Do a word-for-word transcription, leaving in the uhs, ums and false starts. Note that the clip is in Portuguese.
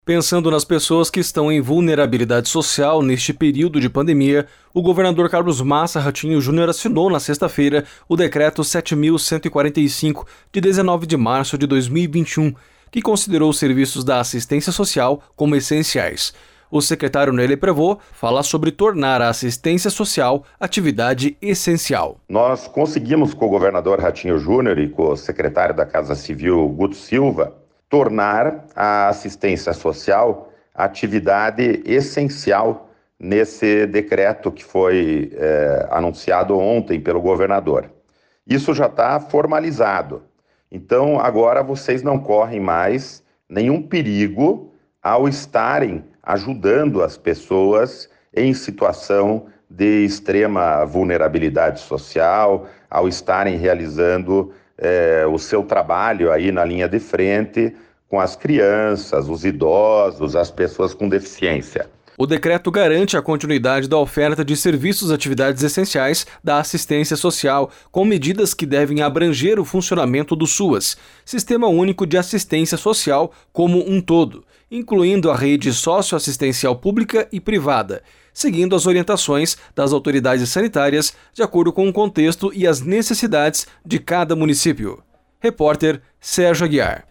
Pensando nas pessoas que estão em vulnerabilidade social neste período de pandemia, o governador Carlos Massa Ratinho Júnior assinou na sexta-feira o Decreto sete mil cento e quarenta e cinco, de dezenove de março de dois mil e vinte e um, que considerou os serviços da assistência social como essenciais. O secretário Nélio Prevot fala sobre tornar a assistência social atividade essencial. Nós conseguimos com o governador Ratinho Júnior e com o secretário da Casa Civil, Guto Silva, tornar a assistência social atividade essencial nesse decreto que foi é, anunciado ontem pelo governador. Isso já está formalizado. Então, agora vocês não correm mais nenhum perigo ao estarem ajudando as pessoas em situação de extrema vulnerabilidade social, ao estarem realizando É, o seu trabalho aí na linha de frente com as crianças, os idosos, as pessoas com deficiência. O decreto garante a continuidade da oferta de serviços e atividades essenciais da assistência social, com medidas que devem abranger o funcionamento do SUAS, Sistema Único de Assistência Social, como um todo, incluindo a rede socioassistencial pública e privada, seguindo as orientações das autoridades sanitárias de acordo com o contexto e as necessidades de cada município. Repórter Sérgio Aguiar.